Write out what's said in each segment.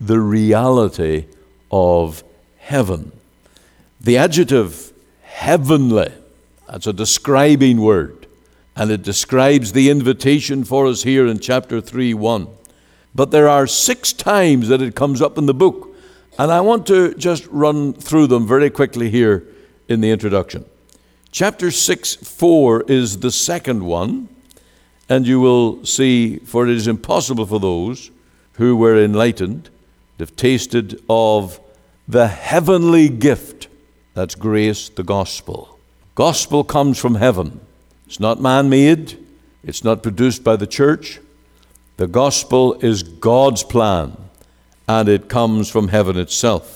the reality of heaven. The adjective heavenly, that's a describing word, and it describes the invitation for us here in chapter 3:1. But there are 6 times that it comes up in the book, and I want to just run through them very quickly here in the introduction. Chapter 6:4 is the second one, and you will see, for it is impossible for those who were enlightened, have tasted of the heavenly gift. That's grace, the gospel. Gospel comes from heaven. It's not man-made. It's not produced by the church. The gospel is God's plan, and it comes from heaven itself.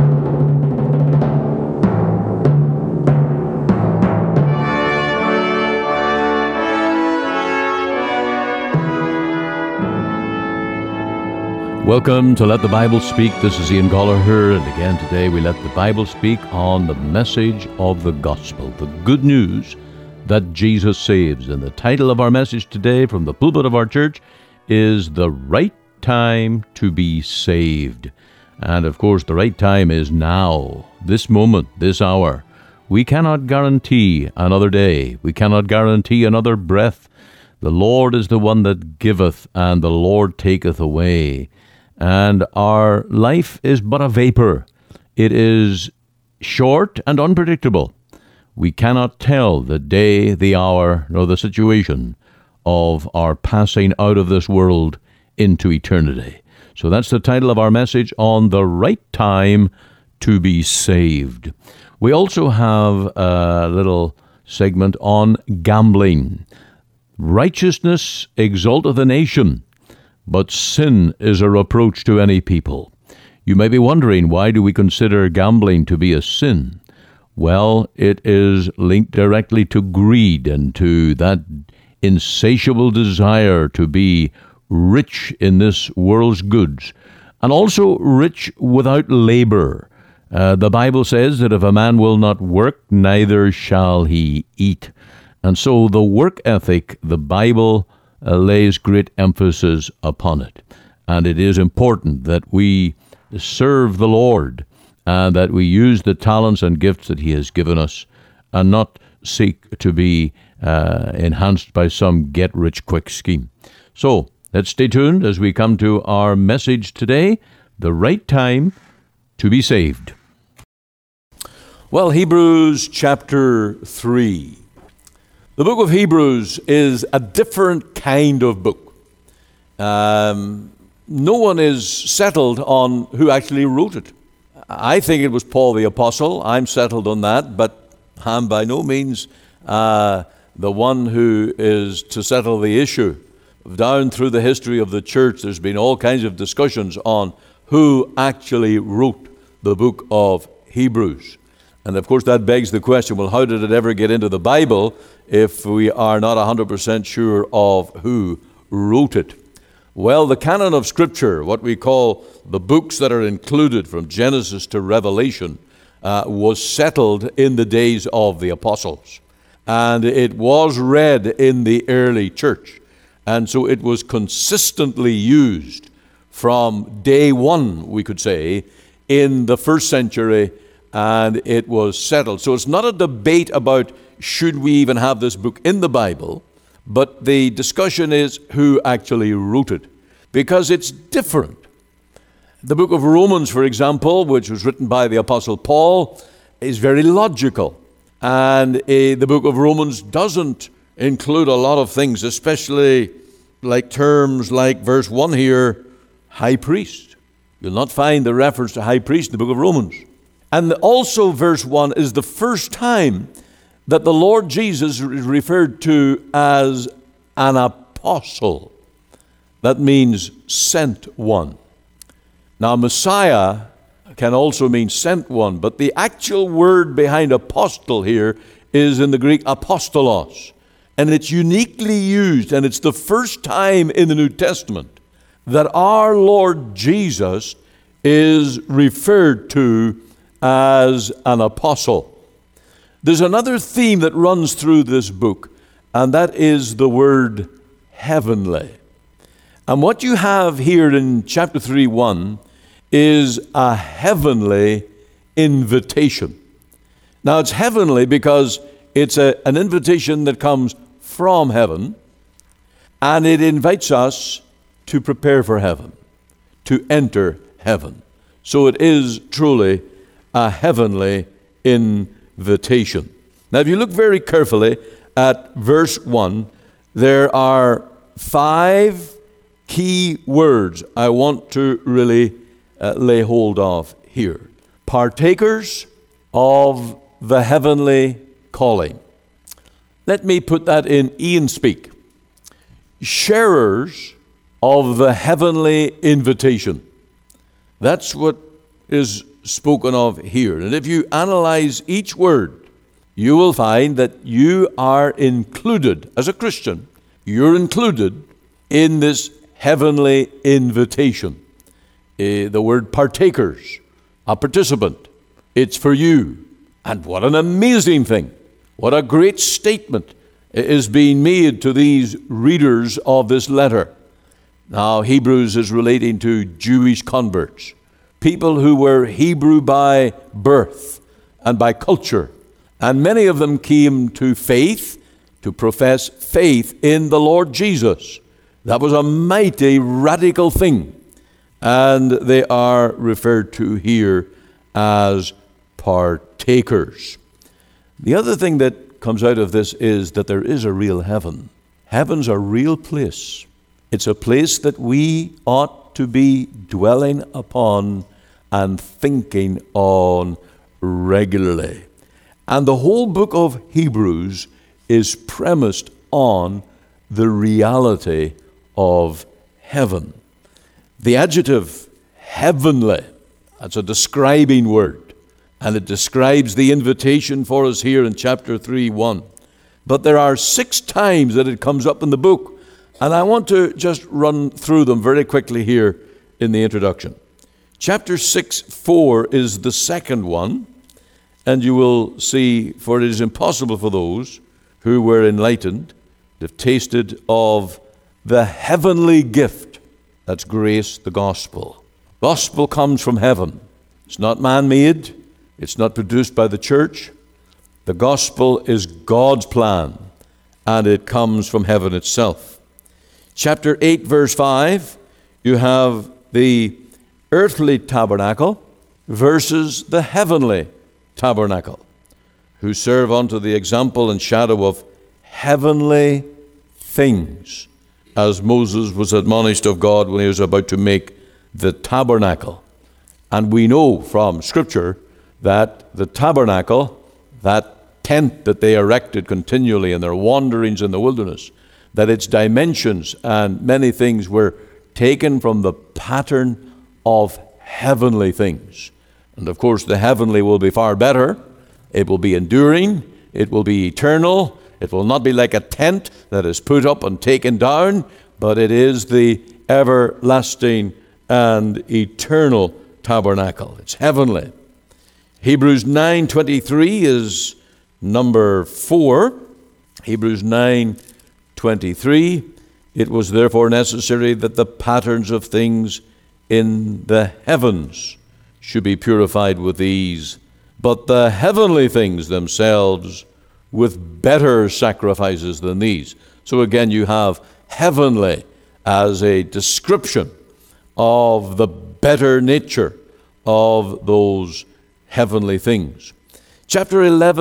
Welcome to Let the Bible Speak. This is Ian Gallagher, and again today we let the Bible speak on the message of the gospel, the good news that Jesus saves. And the title of our message today from the pulpit of our church is The Right Time to Be Saved. And of course, the right time is now, this moment, this hour. We cannot guarantee another day. We cannot guarantee another breath. The Lord is the one that giveth, and the Lord taketh away. And our life is but a vapor. It is short and unpredictable. We cannot tell the day, the hour, nor the situation of our passing out of this world into eternity. So that's the title of our message on the right time to be saved. We also have a little segment on gambling. Righteousness exalteth a nation, but sin is a reproach to any people. You may be wondering, why do we consider gambling to be a sin? Well, it is linked directly to greed and to that insatiable desire to be rich in this world's goods, and also rich without labor. The Bible says that if a man will not work, neither shall he eat. And so the work ethic, the Bible lays great emphasis upon it. And it is important that we serve the Lord and that we use the talents and gifts that He has given us and not seek to be enhanced by some get-rich-quick scheme. So let's stay tuned as we come to our message today, the right time to be saved. Well, Hebrews chapter 3. The book of Hebrews is a different kind of book. No one is settled on who actually wrote it. I think it was Paul the Apostle. I'm settled on that, but I'm by no means the one who is to settle the issue. Down through the history of the church, there's been all kinds of discussions on who actually wrote the book of Hebrews. And of course that begs the question, well, how did it ever get into the Bible if we are not 100% sure of who wrote it? Well, the canon of Scripture, what we call the books that are included from Genesis to Revelation, was settled in the days of the apostles. And it was read in the early church. And so it was consistently used from day one, we could say, in the first century, and it was settled. So it's not a debate about should we even have this book in the Bible, but the discussion is who actually wrote it, because it's different. The book of Romans, for example, which was written by the Apostle Paul, is very logical. And the book of Romans doesn't include a lot of things, especially like terms like verse 1 here, high priest. You'll not find the reference to high priest in the book of Romans. And also verse 1 is the first time that the Lord Jesus is referred to as an apostle. That means sent one. Now, Messiah can also mean sent one, but the actual word behind apostle here is in the Greek apostolos. And it's uniquely used, and it's the first time in the New Testament that our Lord Jesus is referred to as an apostle. There's another theme that runs through this book, and that is the word heavenly. And what you have here in chapter 3:1 is a heavenly invitation. Now, it's heavenly because it's an invitation that comes from heaven, and it invites us to prepare for heaven, to enter heaven. So it is truly a heavenly invitation. Now, if you look very carefully at verse 1, there are 5 key words I want to really lay hold of here. Partakers of the heavenly calling. Let me put that in Ian speak. Sharers of the heavenly invitation. That's what is spoken of here. And if you analyze each word, you will find that you are included, as a Christian, you're included in this heavenly invitation. The word partakers, a participant, it's for you. And what an amazing thing. What a great statement is being made to these readers of this letter. Now, Hebrews is relating to Jewish converts, people who were Hebrew by birth and by culture. And many of them came to faith, to profess faith in the Lord Jesus. That was a mighty, radical thing. And they are referred to here as partakers. The other thing that comes out of this is that there is a real heaven. Heaven's a real place. It's a place that we ought to be dwelling upon and thinking on regularly. And the whole book of Hebrews is premised on the reality of heaven. The adjective heavenly, that's a describing word, and it describes the invitation for us here in chapter 3:1. But there are 6 times that it comes up in the book, and I want to just run through them very quickly here in the introduction. Chapter 6:4 is the second one, and you will see, for it is impossible for those who were enlightened to have tasted of the heavenly gift. That's grace, the gospel. Gospel comes from heaven. It's not man-made. It's not produced by the church. The gospel is God's plan, and it comes from heaven itself. Chapter 8, verse 5, you have the earthly tabernacle versus the heavenly tabernacle, who serve unto the example and shadow of heavenly things, as Moses was admonished of God when he was about to make the tabernacle. And we know from Scripture that the tabernacle, that tent that they erected continually in their wanderings in the wilderness, that its dimensions and many things were taken from the pattern of heavenly things. And of course, the heavenly will be far better. It will be enduring. It will be eternal. It will not be like a tent that is put up and taken down, but it is the everlasting and eternal tabernacle. It's heavenly. Hebrews 9:23 is number 4. Hebrews 9:23. It was therefore necessary that the patterns of things in the heavens should be purified with these, but the heavenly things themselves with better sacrifices than these. So again, you have heavenly as a description of the better nature of those heavenly things. Chapter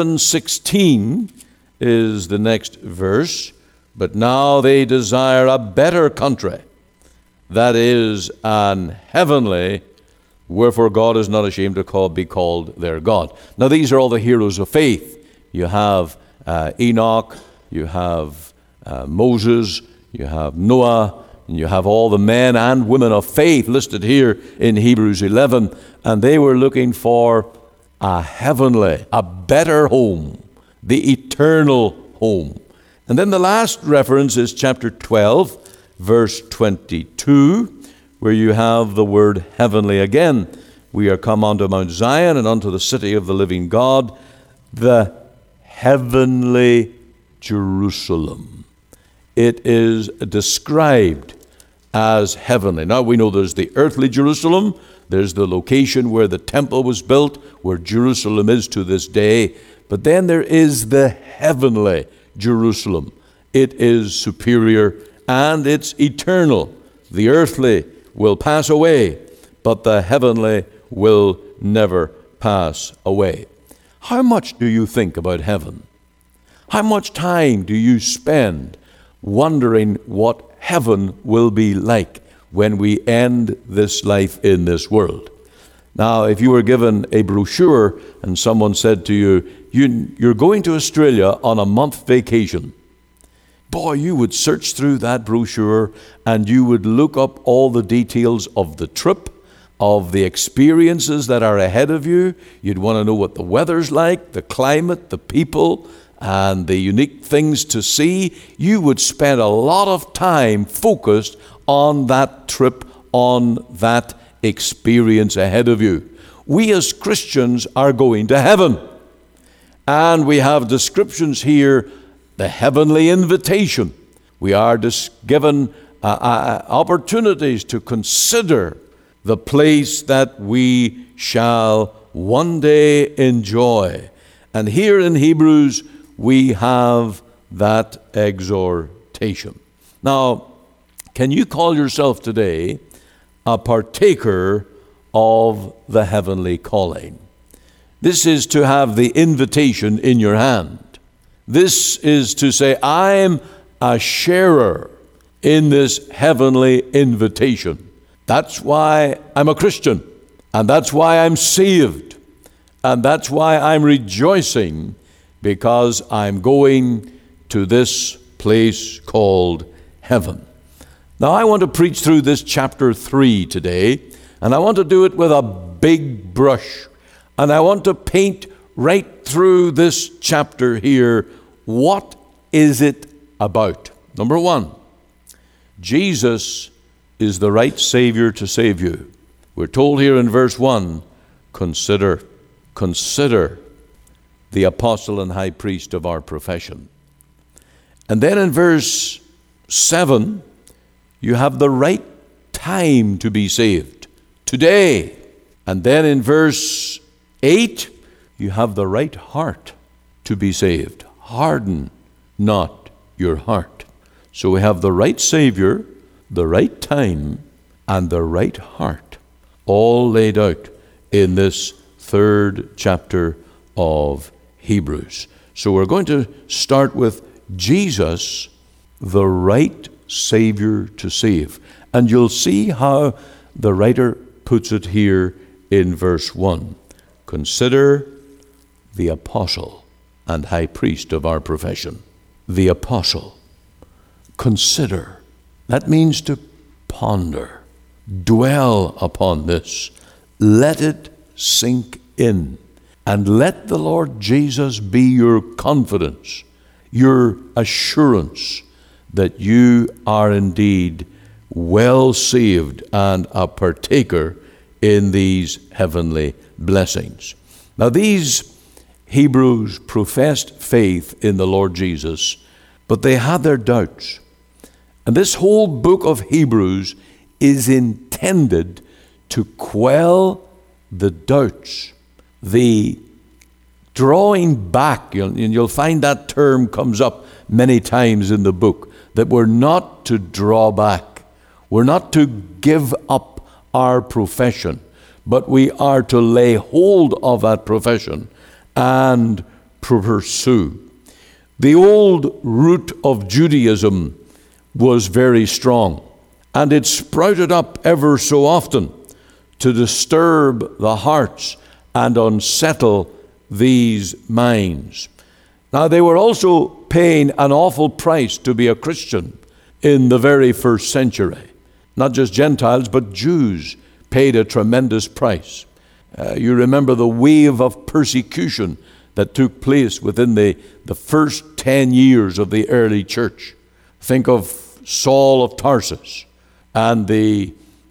11:16 is the next verse. But now they desire a better country, that is, an heavenly, wherefore God is not ashamed to be called their God. Now these are all the heroes of faith. You have Enoch, you have Moses, you have Noah, and you have all the men and women of faith listed here in Hebrews 11, and they were looking for a heavenly, a better home, the eternal home. And then the last reference is chapter 12, verse 22, where you have the word heavenly again. We are come unto Mount Zion and unto the city of the living God, the heavenly Jerusalem. It is described as heavenly. Now we know there's the earthly Jerusalem, there's the location where the temple was built, where Jerusalem is to this day, but then there is the heavenly Jerusalem. It is superior and it's eternal. The earthly will pass away, but the heavenly will never pass away. How much do you think about heaven? How much time do you spend wondering what heaven will be like when we end this life in this world? Now, if you were given a brochure and someone said to you, you're going to Australia on a month vacation, boy, you would search through that brochure and you would look up all the details of the trip, of the experiences that are ahead of you. You'd want to know what the weather's like, the climate, the people, and the unique things to see. You would spend a lot of time focused on that trip, on that experience ahead of you. We as Christians are going to heaven. And we have descriptions here, the heavenly invitation. We are given opportunities to consider the place that we shall one day enjoy. And here in Hebrews, we have that exhortation. Now, can you call yourself today a partaker of the heavenly calling? This is to have the invitation in your hand. This is to say, I'm a sharer in this heavenly invitation. That's why I'm a Christian, and that's why I'm saved, and that's why I'm rejoicing, because I'm going to this place called heaven. Now, I want to preach through this chapter 3 today, and I want to do it with a big brush, and I want to paint right through this chapter here. What is it about? Number one, Jesus is the right Savior to save you. We're told here in verse 1, consider the apostle and high priest of our profession. And then in verse 7, you have the right time to be saved, today. And then in verse 8, you have the right heart to be saved. Harden not your heart. So we have the right Savior, the right time, and the right heart, all laid out in this 3rd chapter of Hebrews. So we're going to start with Jesus, the right Savior to save. And you'll see how the writer puts it here in verse 1. Consider the apostle and high priest of our profession. The apostle. Consider. That means to ponder. Dwell upon this. Let it sink in. And let the Lord Jesus be your confidence, your assurance that you are indeed well saved and a partaker in these heavenly blessings. Now, these Hebrews professed faith in the Lord Jesus, but they had their doubts. And this whole book of Hebrews is intended to quell the doubts, the drawing back. You'll find that term comes up many times in the book, that we're not to draw back. We're not to give up our profession, but we are to lay hold of that profession and pursue. The old root of Judaism was very strong, and it sprouted up ever so often to disturb the hearts and unsettle these minds. Now, they were also paying an awful price to be a Christian in the very first century. Not just Gentiles, but Jews paid a tremendous price. You remember the wave of persecution that took place within the first 10 years of the early church. Think of Saul of Tarsus and the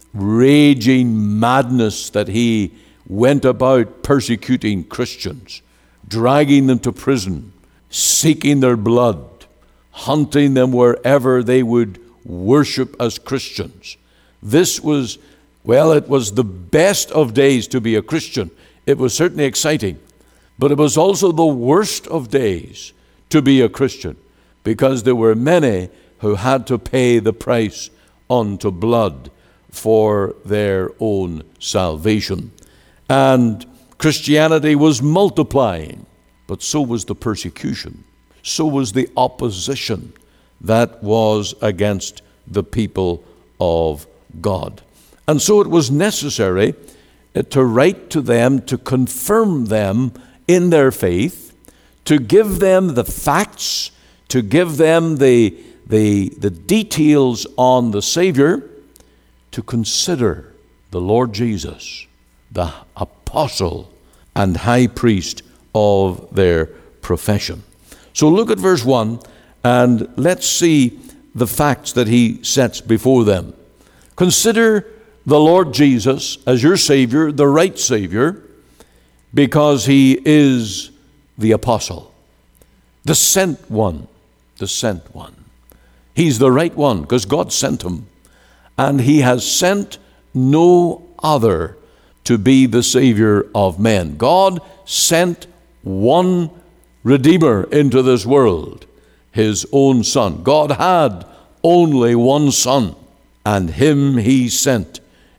raging madness that he went about persecuting Christians, dragging them to prison, seeking their blood, hunting them wherever they would worship as Christians. This was, well, it was the best of days to be a Christian. It was certainly exciting, but it was also the worst of days to be a Christian, because there were many who had to pay the price unto blood for their own salvation. And Christianity was multiplying, but so was the persecution. So was the opposition that was against the people of God. And so it was necessary to write to them, to confirm them in their faith, to give them the facts, to give them the details on the Savior, to consider the Lord Jesus, the apostle and high priest of their profession. So look at verse 1 and let's see the facts that he sets before them. Consider the Lord Jesus as your Savior, the right Savior, because he is the apostle, the sent one, the sent one. He's the right one because God sent him, and he has sent no other to be the Savior of men. God sent one Redeemer into this world, his own Son. God had only one Son, and him he sent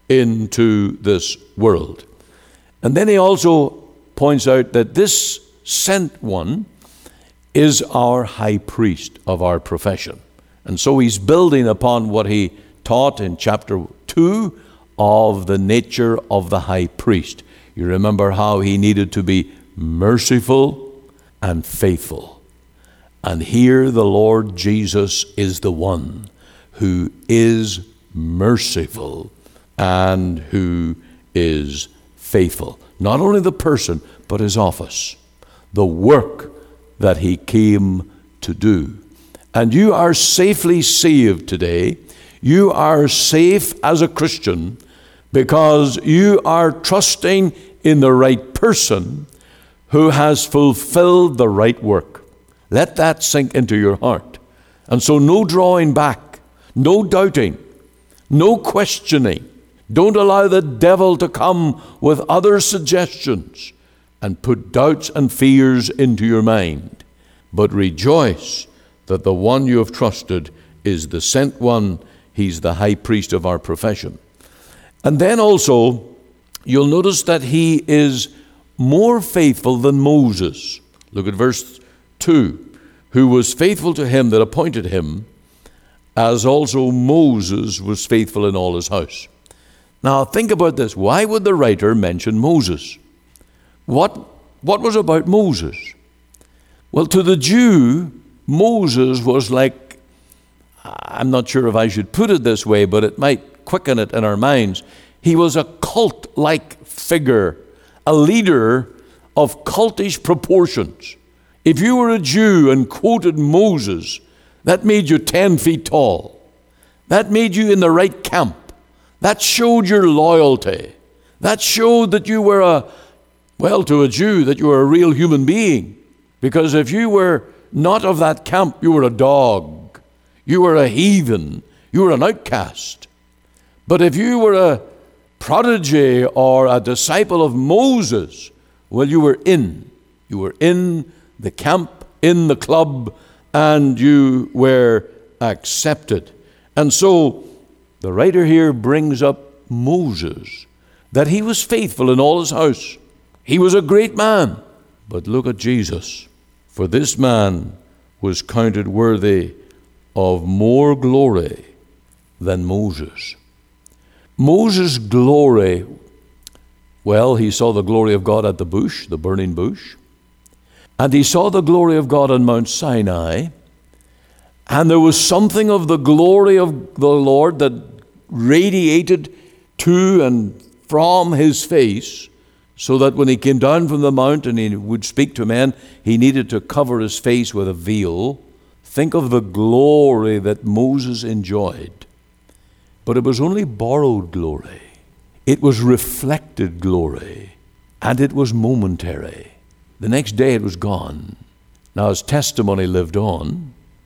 into this world. And then he also points out that this sent one is our high priest of our profession. And so he's building upon what he taught in chapter 2 of the nature of the high priest. You remember how he needed to be merciful and faithful. And here the Lord Jesus is the one who is merciful and who is faithful. Not only the person, but his office, the work that he came to do. And you are safely saved today. You are safe as a Christian because you are trusting in the right person who has fulfilled the right work. Let that sink into your heart. And so no drawing back, no doubting, no questioning. Don't allow the devil to come with other suggestions and put doubts and fears into your mind. But rejoice that the one you have trusted is the sent one. He's the high priest of our profession. And then also, you'll notice that he is more faithful than Moses. Look at verse 2. Who was faithful to him that appointed him, as also Moses was faithful in all his house. Now think about this. Why would the writer mention Moses? What was about Moses? Well, to the Jew, Moses was like, I'm not sure if I should put it this way, but it might quicken it in our minds. He was a cult-like figure, a leader of cultish proportions. If you were a Jew and quoted Moses, that made you 10 feet tall. That made you in the right camp. That showed your loyalty. That showed that you were to a Jew, that you were a real human being. Because if you were not of that camp, you were a dog. You were a heathen. You were an outcast. But if you were a prodigy or a disciple of Moses, well, you were in. You were in the camp, in the club, and you were accepted. And so the writer here brings up Moses, that he was faithful in all his house. He was a great man. But look at Jesus. For this man was counted worthy of more glory than Moses. Moses' glory, well, he saw the glory of God at the bush, the burning bush. And he saw the glory of God on Mount Sinai. And there was something of the glory of the Lord that radiated to and from his face, so that when he came down from the mount and he would speak to men, he needed to cover his face with a veil. Think of the glory that Moses enjoyed. But it was only borrowed glory. It was reflected glory. And it was momentary. The next day it was gone. Now his testimony lived on.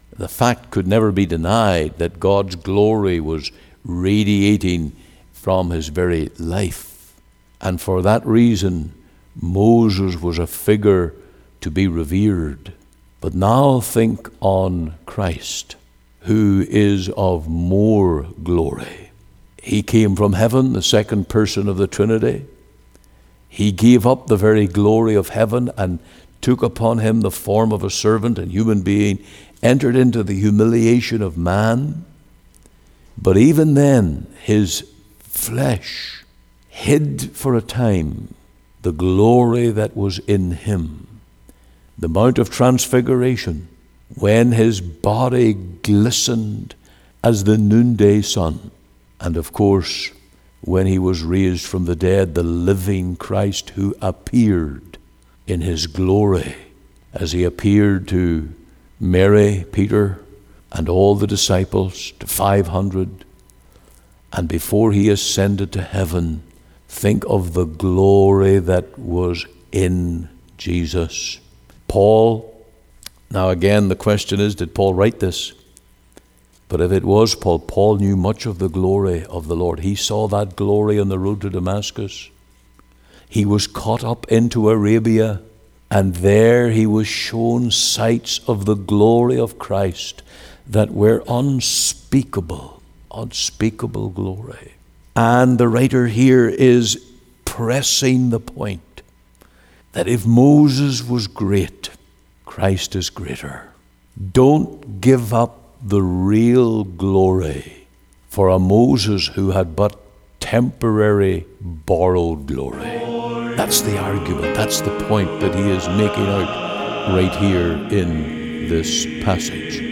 The fact could never be denied that God's glory was radiating from his very life. And for that reason, Moses was a figure to be revered. But now think on Christ, who is of more glory. He came from heaven, the second person of the Trinity. He gave up the very glory of heaven and took upon him the form of a servant and human being, entered into the humiliation of man. But even then, his flesh hid for a time the glory that was in him. The Mount of Transfiguration, when his body glistened as the noonday sun. And of course, when he was raised from the dead, the living Christ who appeared in his glory as he appeared to Mary, Peter, and all the disciples, to 500. And before he ascended to heaven, think of the glory that was in Jesus. Paul, now again the question is, did Paul write this? But if it was Paul, Paul knew much of the glory of the Lord. He saw that glory on the road to Damascus. He was caught up into Arabia, and there he was shown sights of the glory of Christ that were unspeakable, unspeakable glory. And the writer here is pressing the point that if Moses was great, Christ is greater. Don't give up the real glory for a Moses who had but temporary borrowed glory. That's the argument. That's the point that he is making out right here in this passage.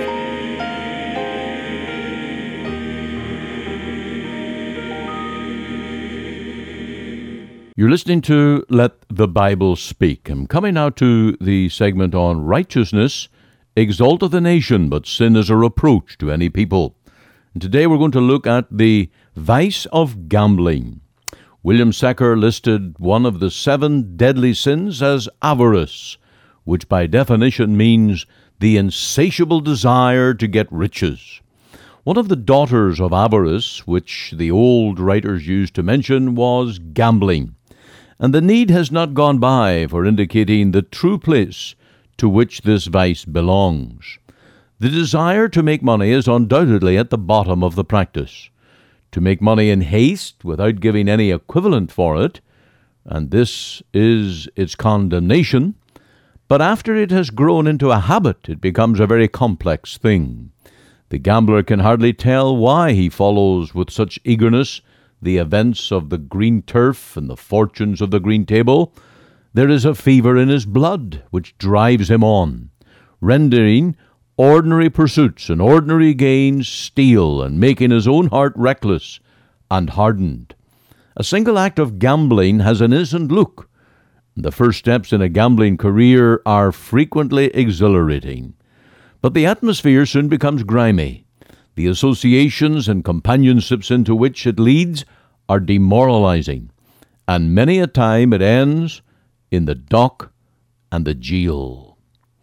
You're listening to Let the Bible Speak. I'm coming now to the segment on righteousness exalteth a nation, but sin is a reproach to any people. And today we're going to look at the vice of gambling. William Secker listed one of the 7 deadly sins as avarice, which by definition means the insatiable desire to get riches. One of the daughters of avarice, which the old writers used to mention, was gambling. And the need has not gone by for indicating the true place to which this vice belongs. The desire to make money is undoubtedly at the bottom of the practice. To make money in haste without giving any equivalent for it, and this is its condemnation, but after it has grown into a habit, it becomes a very complex thing. The gambler can hardly tell why he follows with such eagerness the events of the green turf and the fortunes of the green table. There is a fever in his blood which drives him on, rendering ordinary pursuits and ordinary gains steel and making his own heart reckless and hardened. A single act of gambling has an innocent look. The first steps in a gambling career are frequently exhilarating, but the atmosphere soon becomes grimy. The associations and companionships into which it leads are demoralizing, and many a time it ends in the dock and the jail.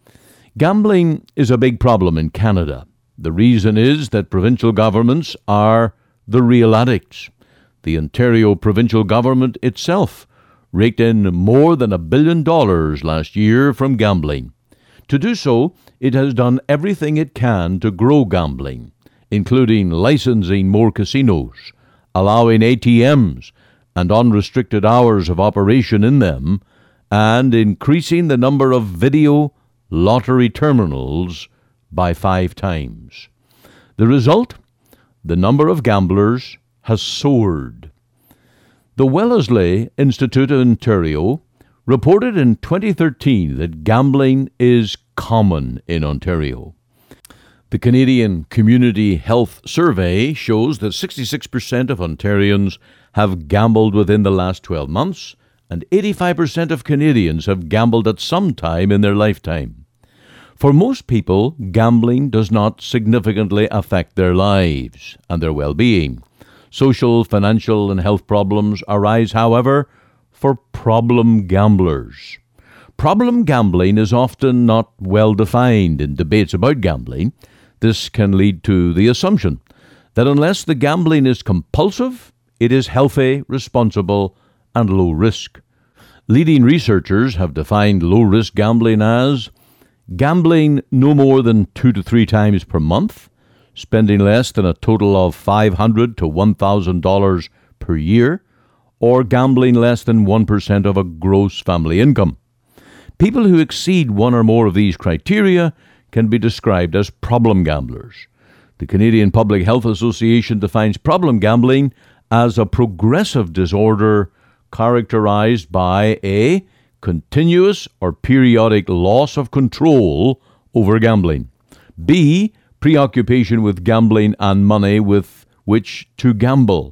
Gambling is a big problem in Canada. The reason is that provincial governments are the real addicts. The Ontario provincial government itself raked in more than $1 billion last year from gambling. To do so, it has done everything it can to grow gambling, including licensing more casinos, allowing ATMs and unrestricted hours of operation in them, and increasing the number of video lottery terminals by 5 times. The result? The number of gamblers has soared. The Wellesley Institute of Ontario reported in 2013 that gambling is common in Ontario. The Canadian Community Health Survey shows that 66% of Ontarians have gambled within the last 12 months, and 85% of Canadians have gambled at some time in their lifetime. For most people, gambling does not significantly affect their lives and their well-being. Social, financial, and health problems arise, however, for problem gamblers. Problem gambling is often not well defined in debates about gambling. This can lead to the assumption that unless the gambling is compulsive, it is healthy, responsible, and low risk. Leading researchers have defined low-risk gambling as gambling no more than 2 to 3 times per month, spending less than a total of $500 to $1,000 per year, or gambling less than 1% of a gross family income. People who exceed one or more of these criteria can be described as problem gamblers. The Canadian Public Health Association defines problem gambling as a progressive disorder characterized by a continuous or periodic loss of control over gambling, b, preoccupation with gambling and money with which to gamble,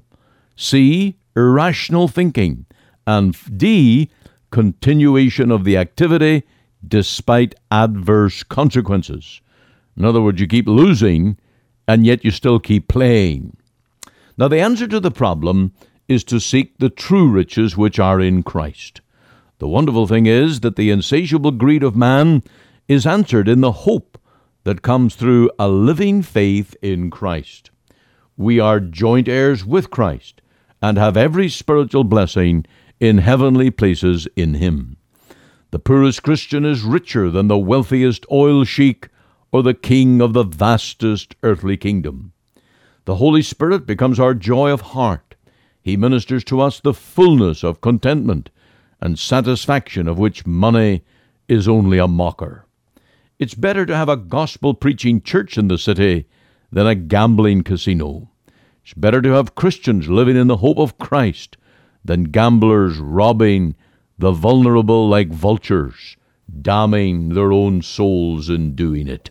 c, irrational thinking, and d, continuation of the activity despite adverse consequences. In other words, you keep losing and yet you still keep playing. Now, the answer to the problem is to seek the true riches which are in Christ. The wonderful thing is that the insatiable greed of man is answered in the hope that comes through a living faith in Christ. We are joint heirs with Christ and have every spiritual blessing in heavenly places in Him. The poorest Christian is richer than the wealthiest oil sheik or the king of the vastest earthly kingdom. The Holy Spirit becomes our joy of heart. He ministers to us the fullness of contentment and satisfaction of which money is only a mocker. It's better to have a gospel-preaching church in the city than a gambling casino. It's better to have Christians living in the hope of Christ than gamblers robbing the vulnerable like vultures, damning their own souls in doing it.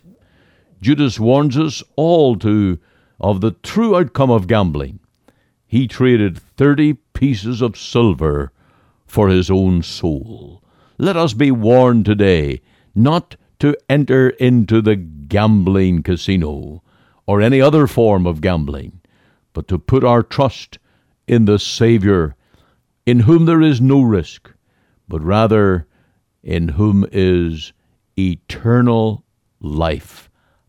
Judas warns us all of the true outcome of gambling. He traded 30 pieces of silver for his own soul. Let us be warned today not to enter into the gambling casino or any other form of gambling, but to put our trust in the Savior, in whom there is no risk, but rather in whom is eternal life,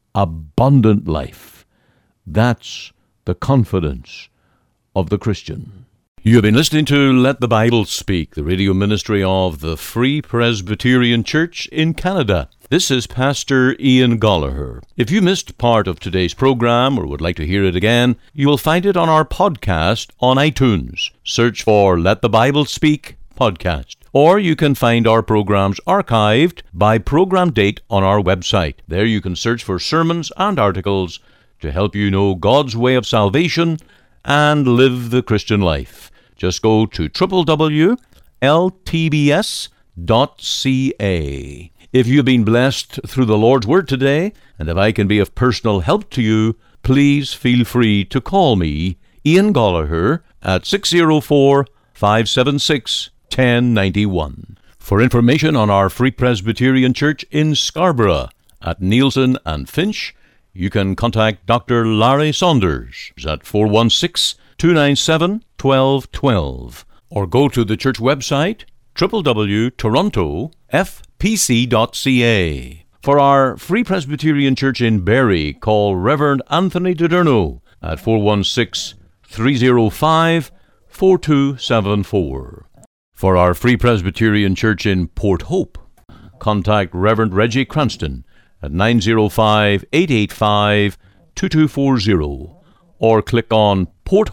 abundant life. That's the confidence of the Christian. You have been listening to Let the Bible Speak, the radio ministry of the Free Presbyterian Church in Canada. This is Pastor Ian Gollaher. If you missed part of today's program or would like to hear it again, you will find it on our podcast on iTunes. Search for Let the Bible Speak podcast. Or you can find our programs archived by program date on our website. There you can search for sermons and articles to help you know God's way of salvation and live the Christian life. Just go to www.ltbs.ca. If you've been blessed through the Lord's Word today, and if I can be of personal help to you, please feel free to call me, Ian Gollaher, at 604-576-1091. For information on our Free Presbyterian Church in Scarborough, at Nielsen and Finch, you can contact Dr. Larry Saunders at 416-297-1212, or go to the church website, www.torontofpc.ca. For our Free Presbyterian Church in Barrie, call Reverend Anthony Dederno at 416-305-4274. For our Free Presbyterian Church in Port Hope, contact Reverend Reggie Cranston at 905-885-2240, or click on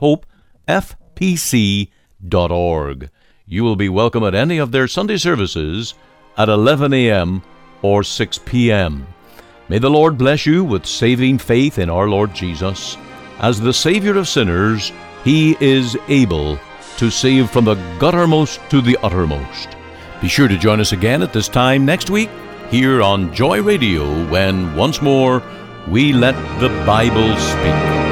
porthopefpc.org. You will be welcome at any of their Sunday services at 11 a.m. or 6 p.m. May the Lord bless you with saving faith in our Lord Jesus. As the Savior of sinners, He is able to save from the guttermost to the uttermost. Be sure to join us again at this time next week here on Joy Radio when once more we let the Bible speak.